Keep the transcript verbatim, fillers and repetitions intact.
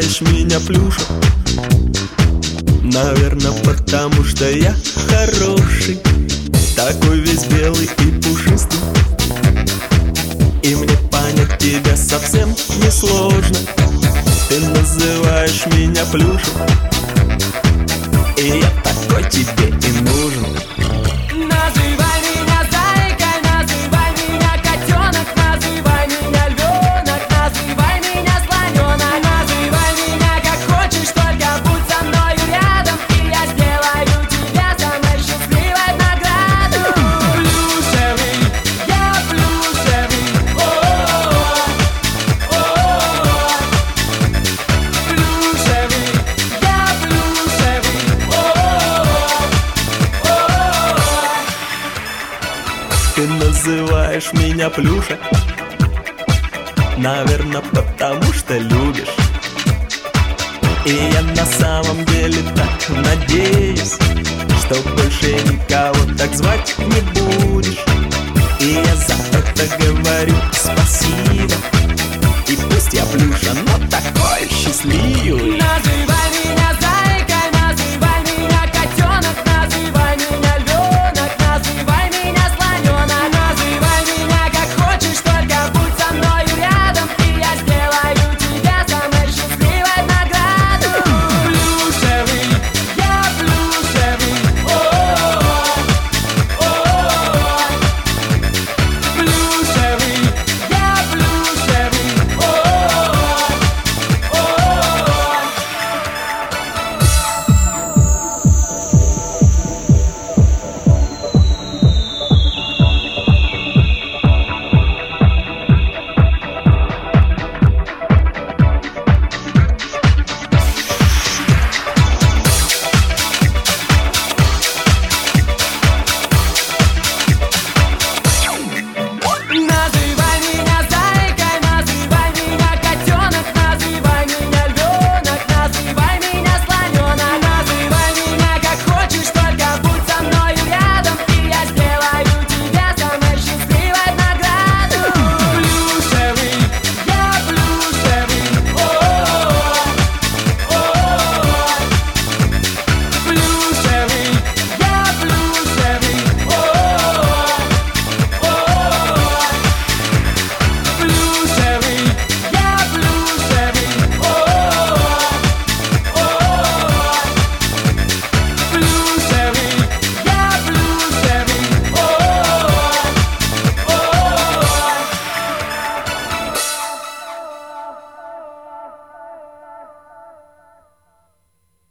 называешь меня плюшем? Наверное, потому что я хороший, такой весь белый и пушистый. И мне понять тебя совсем не сложно. Ты называешь меня плюшем, и я такой тебе и нужен. Называй меня зайкой, называй меня котенок, называй меня львенок, называй меня слоненок. Называй меня как хочешь, только будь со мною рядом, и я сделаю тебя самой счастливой наградой. Плюшевый, я плюшевый, о-о-о, о-о-о. Плюшевый, я плюшевый, о-о-о, о-о-о. Ты называешь меня плюша, наверное, потому что любишь. И я на самом деле так надеюсь, что больше никого так звать не будешь. И я за это говорю спасибо. И пусть я плюша, но такой счастливый.